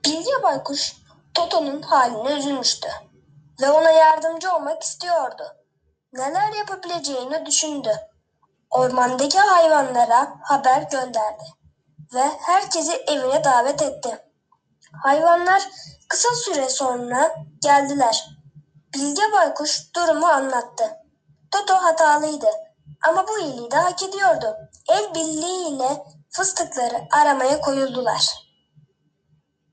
Bilge Baykuş Toto'nun haline üzülmüştü ve ona yardımcı olmak istiyordu. Neler yapabileceğini düşündü. Ormandaki hayvanlara haber gönderdi ve herkesi evine davet etti. Hayvanlar kısa süre sonra geldiler. Bilge Baykuş durumu anlattı. Toto hatalıydı ama bu iyiliği de hak ediyordu. El birliğiyle fıstıkları aramaya koyuldular.